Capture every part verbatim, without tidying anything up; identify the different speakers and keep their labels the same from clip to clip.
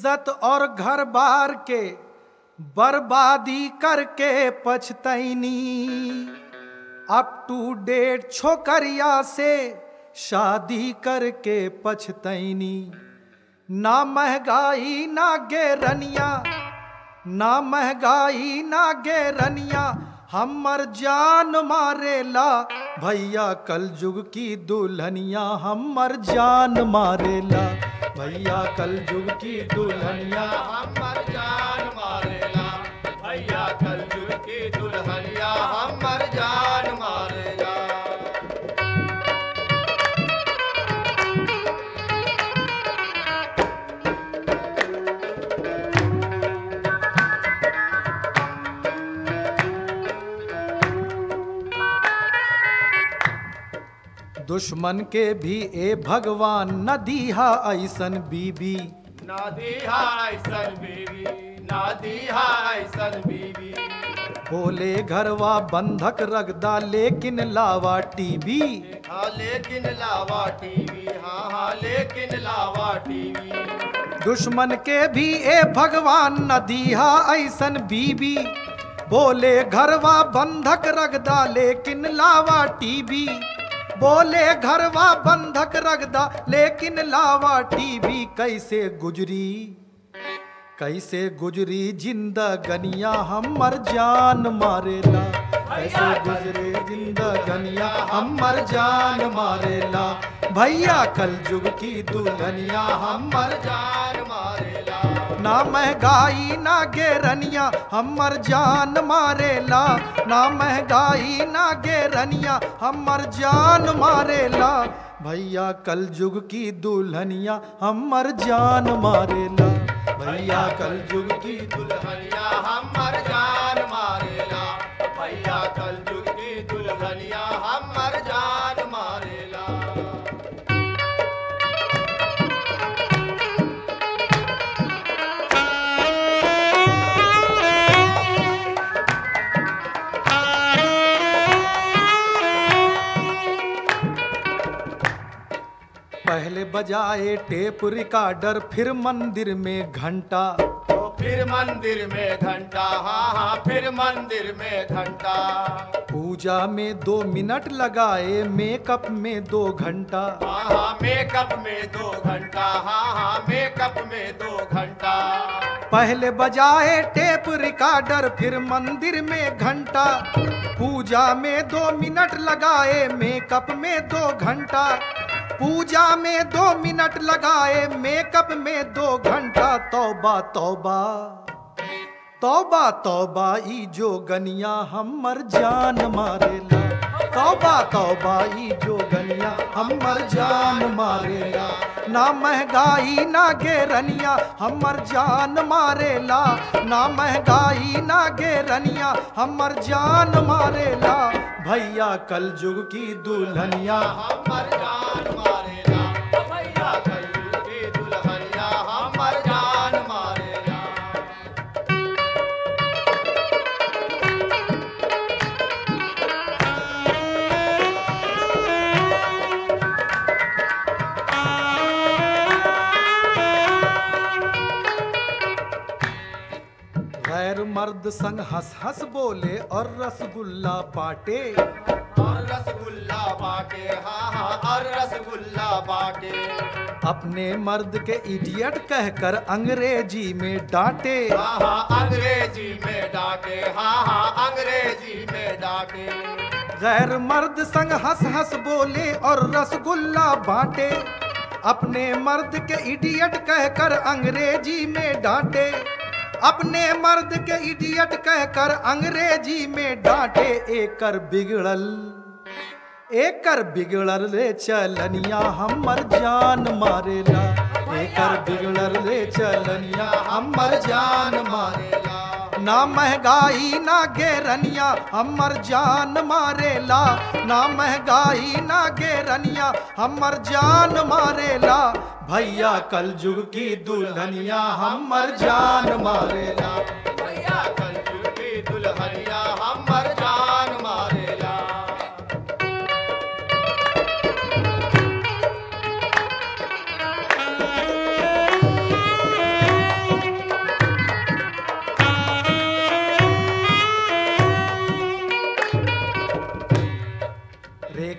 Speaker 1: इज्जत और घर बार के बर्बादी करके पछतैनी। अप टू डेट छोकरिया से शादी करके पछतैनी। ना महंगाई ना गेरनिया, ना महंगाई ना गेरनिया, हमर जान मारेला। भैया कल युग की दुल्हनिया हमर जान मारेला। भैया कल युग की दुल्हनिया
Speaker 2: हमर जान मारेला। भैया कल युग की दुल्हनिया हमर जान मारेला।
Speaker 1: दुश्मन के भी ए भगवान न दीहा ऐसन बीबी।
Speaker 2: ना दीहा ऐसन बीवी, ना दीहा ऐसन बीवी।
Speaker 1: बोले घरवा बंधक रगदा लेकिन लावा टीवी।
Speaker 2: हाँ लेकिन लावा टीवी, हाँ हाँ लेकिन लावा टीवी।
Speaker 1: दुश्मन के भी ए भगवान न दीहा ऐसन बीबी। बोले घरवा बंधक रगदा लेकिन लावा टीवी। बोले घरवा बंधक रगदा लेकिन लावा टीवी। कैसे गुजरी कैसे गुजरी जिंदगनिया हमर जान मारेला। कैसे गुजरी जिंदगनिया हमर जान मारेला। भैया कल युग की दुल्हनिया हमर
Speaker 2: जान मारेला।
Speaker 1: ना महंगाई ना गेरनिया हमर जान मारेला। ना महंगाई ना गेरनिया हमर जान मारेला। भैया कल युग की दुल्हनिया हमर जान मारेला। भैया कल युग की
Speaker 2: दुल्हनिया हमर जान मारेला। भैया कल युग की दुल्हनिया हमर जान मारेला।
Speaker 1: पहले बजाए टेप रिकॉर्डर फिर मंदिर में घंटा।
Speaker 2: तो फिर मंदिर में घंटा, हाँ हाँ फिर मंदिर में घंटा।
Speaker 1: पूजा में दो मिनट लगाए मेकअप में दो घंटा।
Speaker 2: हाँ हाँ मेकअप में दो घंटा, हाँ हाँ मेकअप में दो घंटा।
Speaker 1: पहले बजाए टेप रिकॉर्डर फिर मंदिर में घंटा। पूजा में दो मिनट लगाए मेकअप में दो घंटा। पूजा में दो मिनट लगाए मेकअप में दो घंटा। तौबा तौबा तौबा तौबा ई जो गनिया हमर जान मारेला। तौबा तौबा ई जो गनिया हमर जान मारेला। ना महंगाई ना गेरनिया हमर जान मारेला। ना महंगाई ना गेरनिया हमर जान मारेला। भैया कल युग की दुल्हनिया
Speaker 2: हमर जान मारेला। भैया कल युग की दुल्हनिया हमर जान मारेला।
Speaker 1: गैर मर्द संग हंस हंस बोले और रसगुल्ला बाटे।
Speaker 2: और रसगुल्ला बाटे, हाँ हाँ और रसगुल्ला बाटे।
Speaker 1: अपने मर्द के इडियट कहकर अंग्रेजी में डांटे।
Speaker 2: हाँ हाँ अंग्रेजी में डांटे, हाँ हाँ अंग्रेजी में डांटे।
Speaker 1: गैर मर्द संग हंस हंस बोले और रसगुल्ला बांटे। अपने मर्द के इडियट कहकर अंग्रेजी में डांटे। अपने मर्द के इडियट कहकर अंग्रेजी में डांटे। एकर बिगड़ल एकर बिगड़ल रे चलनिया हमर जान मारेला। एकर बिगड़ल रे चलनिया हमर जान मारेला। ना महंगाई ना गेरनिया हमर जान मारेला। ना महंगाई ना गेरनिया हमर जान मारेला। भैया कल युग की दुल्हनिया हमर जान मारेला।
Speaker 2: भैया कल युग की दुल्हनिया हमर जान मारेला।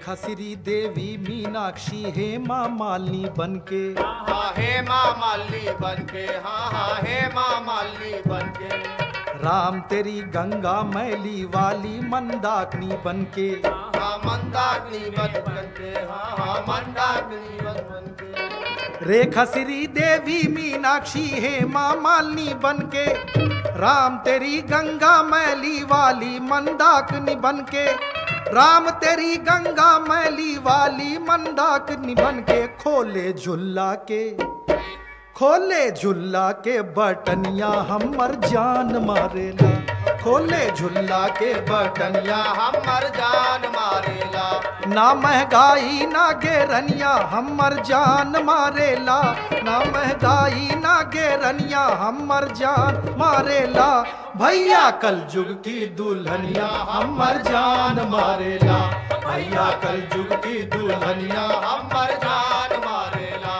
Speaker 1: रेखा श्री देवी मीनाक्षी हेमा मालिनी बनके,
Speaker 2: हाँ हे माँ माली बनके, हाँ हाँ हे माँ माली बनके,
Speaker 1: राम तेरी गंगा मैली वाली मंदाकिनी बनके,
Speaker 2: हाँ मंदाकिनी बन बनके, हाँ हाँ मंदाकिनी बन बनके,
Speaker 1: रेखा श्री देवी मीनाक्षी हेमा मालिनी बनके, राम तेरी गंगा मैली वाली मंदाकिनी बनके, राम तेरी गंगा मैली वाली मंदाकिनी बनके, खोले झुल्ला के खोले झुल्ला के बटनिया हमर जान मारेला, खोले झुल्ला के बटनिया
Speaker 2: हमर जान मारेला,
Speaker 1: ना महंगाई ना गेरनिया हमर जान मारेला, ना महंगाई ना गेरनिया हमर जान मारेला, भैया कल जुग की दुल्हनिया हमर जान मारेला, भैया कल जुग की दुल्हनिया
Speaker 2: हमर जान मारेला,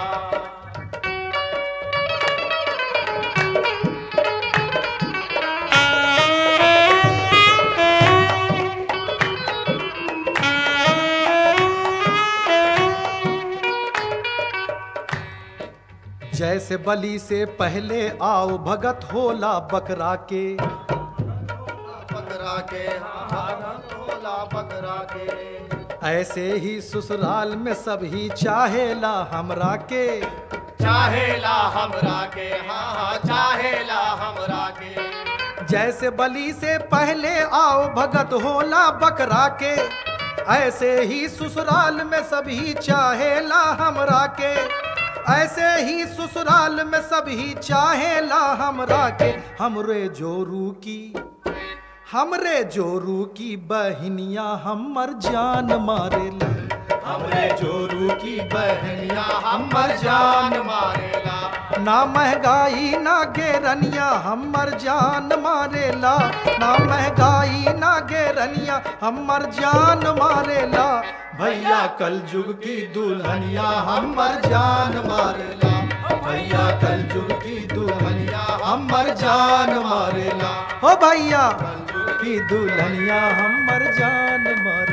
Speaker 1: जैसे बलि से पहले आओ भगत होला बकरा के,
Speaker 2: बकरा के, हाँ हाँ होला बकरा के,
Speaker 1: ऐसे ही ससुराल में सब ही चाहेला हमरा के,
Speaker 2: चाहेला हमरा के, हाँ हाँ चाहेला हमरा के,
Speaker 1: जैसे बलि से पहले आओ भगत होला बकरा के, ऐसे ही ससुराल में सभी चाहेला हमरा के, ऐसे ही ससुराल में सभी चाहेला हमरा के, हमरे जोरू की हमरे जोरू की बहनिया हमर जान मारेला,
Speaker 2: हमरे जोरू की बहनिया हमर जान मारेला,
Speaker 1: ना महंगाई ना गेरनिया हमर जान मारेला, ना महंगाई ना गेरनिया हमर जान मारेला, भैया कल जुग की दुल्हनिया हमर जान मारेला, भैया कल जुग की दुल्हनिया हमर जान मारेला, हो भैया की दुल्हनिया हमर जान मारेला।